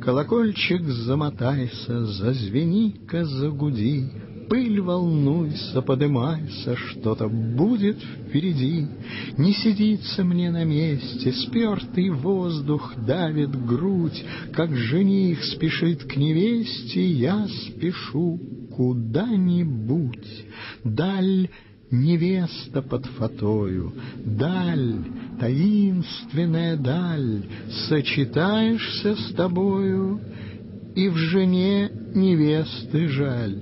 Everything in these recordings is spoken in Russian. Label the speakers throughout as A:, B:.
A: Колокольчик замотайся, зазвени-ка, загуди, пыль волнуйся, подымайся, что-то будет впереди. Не сидится мне на месте, спертый воздух давит грудь, как жених спешит к невесте, я спешу куда-нибудь. Даль невеста под фатою, даль, таинственная даль, сочетаешься с тобою, и в жене невесты жаль.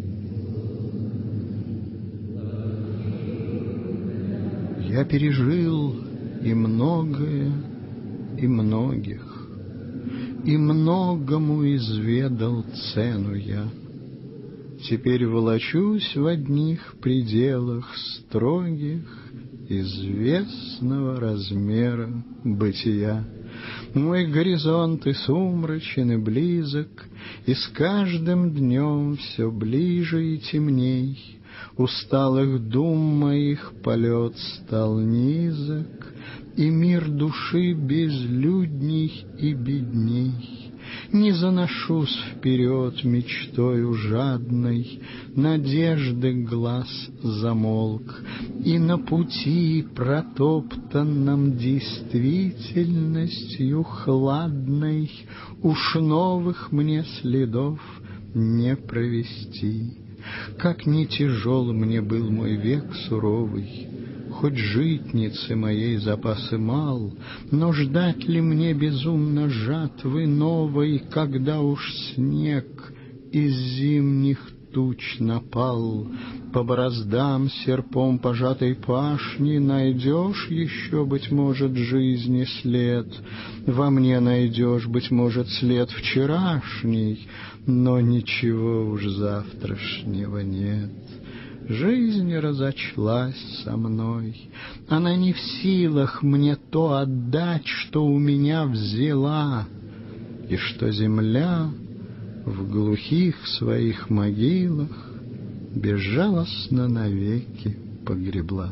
A: Я пережил и многое, и многих, и многому изведал цену я. Теперь волочусь в одних пределах строгих известного размера бытия. Мой горизонт и сумрачен, и близок, и с каждым днем все ближе и темней. Усталых дум моих полет стал низок, и мир души безлюдней и бедней. Не заношусь вперед мечтою жадной, надежды глаз замолк, и на пути, протоптанном действительностью хладной, уж новых мне следов не провести. Как не тяжел мне был мой век суровый, хоть житницы моей запасы мал, но ждать ли мне безумно жатвы новой, когда уж снег из зимних туч напал? По бороздам серпом пожатой пашни найдешь еще, быть может, жизни след. Во мне найдешь, быть может, след вчерашний, но ничего уж завтрашнего нет. Жизнь разочлась со мной, она не в силах мне то отдать, что у меня взяла, и что земля в глухих своих могилах безжалостно навеки погребла.